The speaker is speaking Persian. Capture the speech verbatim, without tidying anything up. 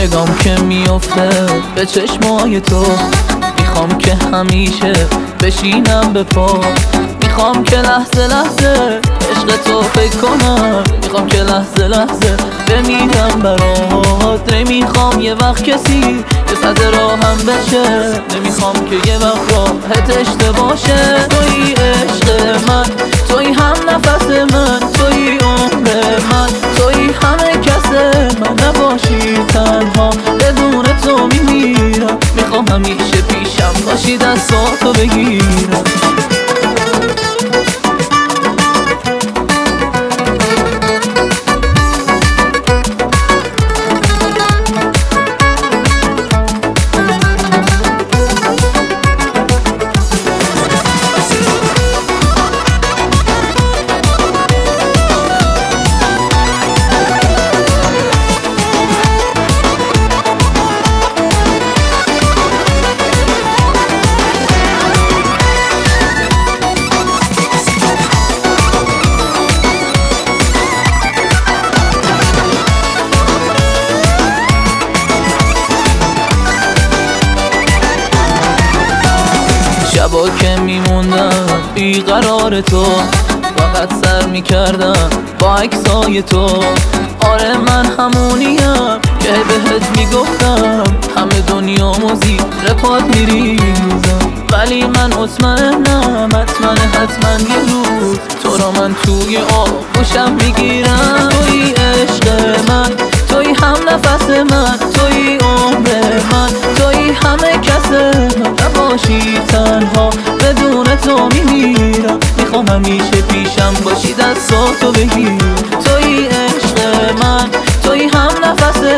نگام که میفته به چشمای تو، میخوام که همیشه بشینم به پا، میخوام که لحظه لحظه عشق تو فکر کنم، میخوام که لحظه لحظه بمیرم برات. نمیخوام یه وقت کسی که صد راهم بشه، نمیخوام که یه وقت راحت اشتباشه. توی عشق من، توی هم نفس من، توی عمر من، توی همه کس من. نباشی تنها بدون تو میمیرم، میخوام همیشه پیشم باشی دستاتو بگیرم. شبا که میموندم بیقرار تو، فقط سر میکردم با عکسای تو. آره من همونیم که بهت میگفتم همه دنیا موزی رپات میریزم، ولی من مطمئنم حتما حتما یه روز تو را من توی آغوشم میگیرم. توی عشق من، توی هم نفس من، توی عمر من، توی همه کس من. نباشی تنها بدون تو میمیرم، میخوام همیشه پیشم باشی دستاتو بگیر. توی عشق من، توی هم نفس